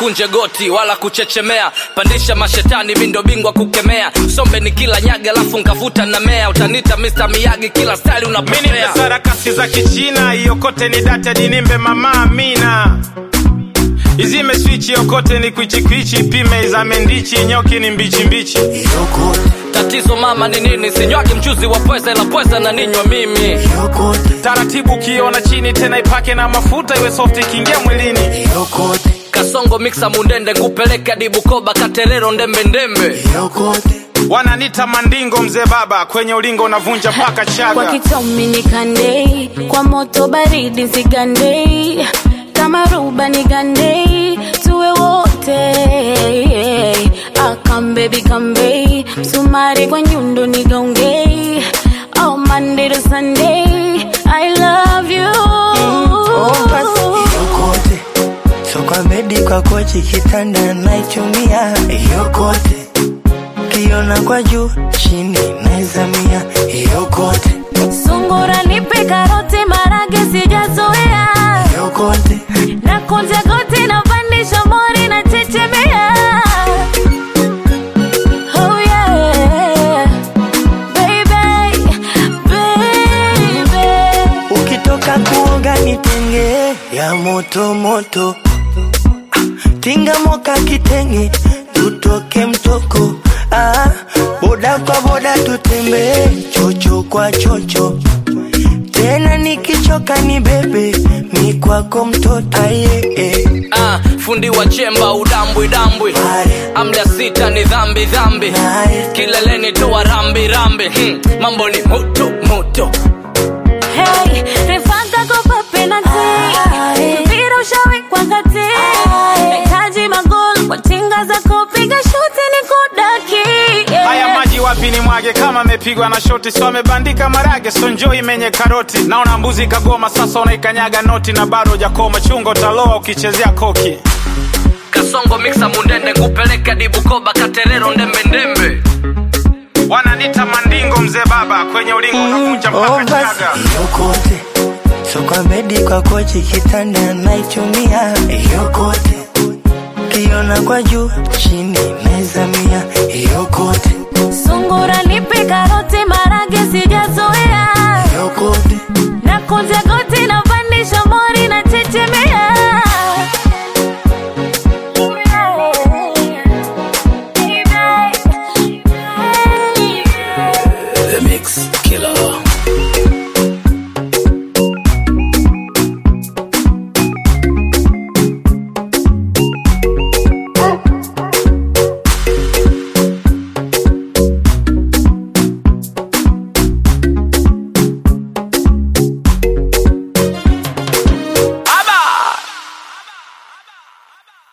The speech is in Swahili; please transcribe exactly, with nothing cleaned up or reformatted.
usikunje goti wala kuchechemea, pandisha mashetani mindo bingwa kukemea, sombe ni kila nyaga alafu ngavuta na mea, utanita Mister Miyagi kila style unapopea. Mini mesara kasi za kichina, yokote ni data dinimbe mama Amina. Izime switch yokote ni kwichi kwichi, pime izame ndichi, nyoki ni mbichi mbichi. Yokote tatizo mama ni nini, sinywagi mchuzi wa pweza ila pweza na ninywa mimi. Yokote taratibu kiona chini tena ipake na mafuta iwe soft ikiingia mwilini. Yokote Kasongo mixa mundende kupeleka hadi Bukoba Katerero ndembe ndembe. Yokote wananita mandingo mzee baba, kwenye ulingo unavunja paka chaga. Kwa kitomi ni kandei, kwa moto baridi zigandei, kama ruba ni gandei, tuwe wote. Ah, come baby come baby, sumari kwa nyundo ni gaungei. Oh, Monday to Sunday, I love you. Oh, basi yokote so kwa bedi kwa kochi kitanda naichumia. Yokote kiona kwa juu chini naizamia. Yokote Sungura nipe karoti marage sijazoea. Yokote na kunja goti na pandisha mori na chechemea. Oh yeah baby, baby. ukitoka kuoga nitenge ya moto moto, tinga moka kitenge tutoke mtoko. Ah, boda kwa boda tutembe, chocho kwa chocho, tena nikichoka ni bebe mi kwako mtoto. Aye eh. Ah, fundi wa chemba udambwi dambwi, amda sita ni dhambi dhambi, kileleni toa rambi rambi. hmm. Mambo ni moto moto. Hey, refanga kopa penalty, mpira ushawi kwa kati, nahitaji magoli kwa tinga za kupiga shuti ni kudaki. Yeah. Haya maji wapi ni mwage, kama mepigwa na shoti, so amebandika marage, so njoi menye karoti. Naona mbuzi kagoma sasa unaikanyaga noti, na bado jakoma chungo taloa ukichezea koki. Kasongo mixa mundende kupeleka hadi Bukoba Katerero ndembe ndembe. Wananita mandingo mzee baba, kwenye ulingo unavunja mpaka Oh, chaga. yokote so kwa bedi kwa kochi kitanda naichumia. Yokote kiona kwa juu chini